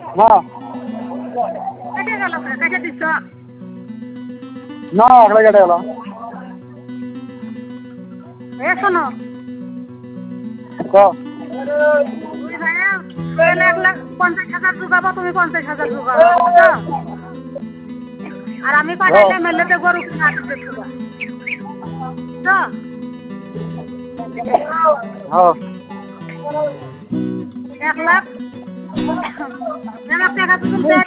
না কেটে গেল কেটে দিচ্ছ না আঁকড়ে কেটে গেল। এ শোনো তুমি ভাইয়া 1,50,000 ঢুকাবো, তুমি 50,000 ঢুকাবো বুঝছো? আর আমি পাঠাইলে মেলেতে গরু কিনা আসবে ঢুকা বুঝছো? 1,00,000 টাকা তুমি